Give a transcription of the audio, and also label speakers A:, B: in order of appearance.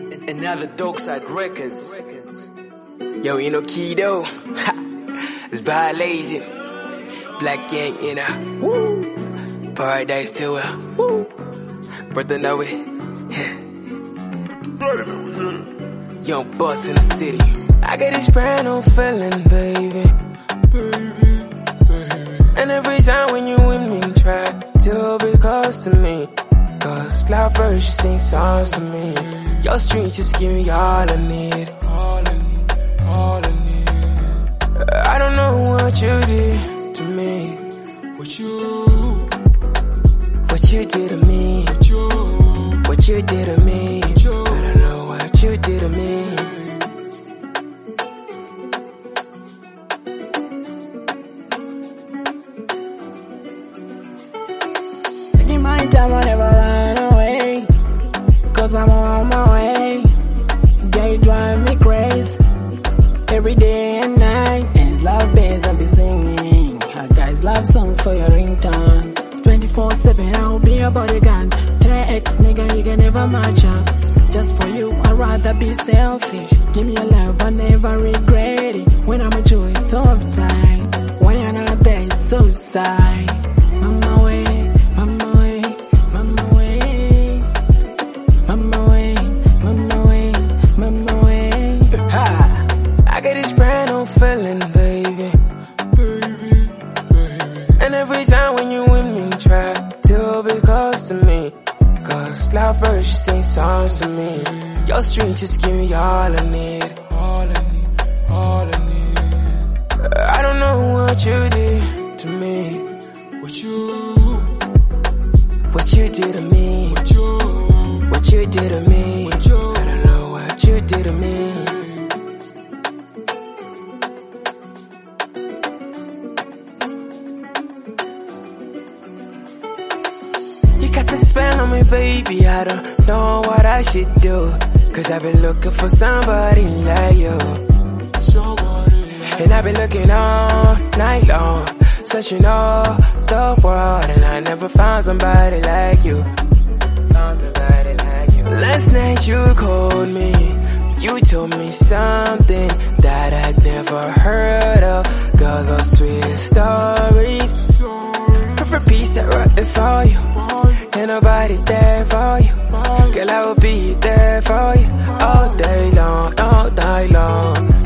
A: Another Dogside Records.
B: Yo, you know Kido. It's Violation. Black Gang in a woo. Paradise to a woo. Brother know it. Young boss in the city. I got this brand new feeling, baby. And every time when you with me, try to be close to me. Cause loud verses sing songs to me. Your streets just give me all I need. All I need. I don't know what you did to me. What you did to me. What you did to me. I don't know what you did to me.
C: Taking my time, I'll never run away. Cause I'm on my way. Yeah, you drive me crazy. Every day and night. And love bass I'll be singing. I guys love songs for your ringtone. 24/7 I'll be your bodyguard. Tell your ex nigga you can never match up. Just for you I'd rather be selfish. Give me your love I never regret it. When I'm with you it's tough time. When you're not there it's suicide. On my way, on my way, on my way. On my way, on my way, on my way.
B: Ha! I got this brand new feeling, baby. And every time when you with me, try to be close to me. Cause loud verses sing songs to me. Your streets just give me all I need. All I need. I don't know what you did to me. What you did to me. What you did to me. I don't know what you did to me. You got to spell on me, baby. I don't know what I should do. Cause I've been looking for somebody like you. And I've been looking all night long, searching all the world, and I never found somebody like you. Last night you called me. You told me something that I'd never heard of. Girl, those sweetest stories. Perfect piece that wrote it for you. Ain't nobody there for you. Girl, I will be there for you all day long, all night long.